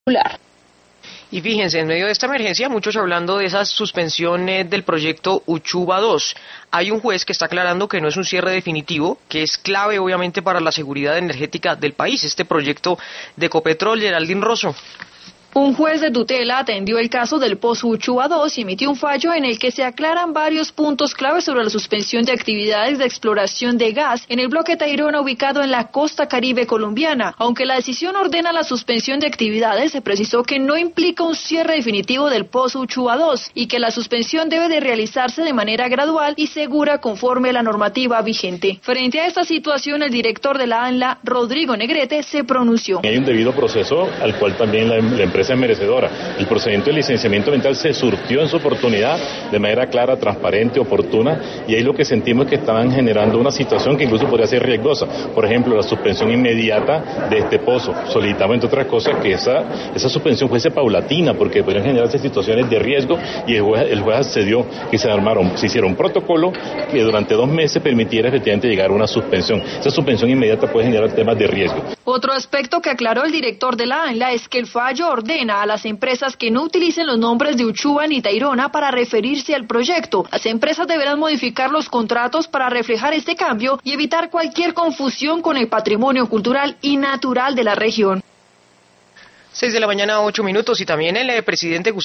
Y fíjense, en medio de esta emergencia, muchos hablando de esa suspensión del proyecto Uchuva 2. Hay un juez que está aclarando que no es un cierre definitivo, que es clave obviamente para la seguridad energética del país. Este proyecto de Ecopetrol, Geraldine Rosso. Un juez de tutela atendió el caso del pozo Uchuva 2 y emitió un fallo en el que se aclaran varios puntos claves sobre la suspensión de actividades de exploración de gas en el bloque Tayrona ubicado en la costa caribe colombiana. Aunque la decisión ordena la suspensión de actividades, se precisó que no implica un cierre definitivo del pozo Uchuva 2 y que la suspensión debe de realizarse de manera gradual y segura conforme a la normativa vigente. Frente a esta situación, el director de la ANLA, Rodrigo Negrete, se pronunció. Hay un debido proceso al cual también la empresa es merecedora. El procedimiento de licenciamiento ambiental se surtió en su oportunidad de manera clara, transparente, oportuna, y ahí lo que sentimos es que estaban generando una situación que incluso podría ser riesgosa. Por ejemplo, la suspensión inmediata de este pozo. Solicitamos, entre otras cosas, que esa suspensión fuese paulatina, porque podrían generarse situaciones de riesgo, y el juez accedió que se hiciera un protocolo que durante 2 meses permitiera efectivamente llegar a una suspensión. Esa suspensión inmediata puede generar temas de riesgo. Otro aspecto que aclaró el director de la ANLA es que el fallo ordena a las empresas que no utilicen los nombres de Uchuva ni Tayrona para referirse al proyecto. Las empresas deberán modificar los contratos para reflejar este cambio y evitar cualquier confusión con el patrimonio cultural y natural de la región. 6 de la mañana, 8 minutos, y también el presidente Gustavo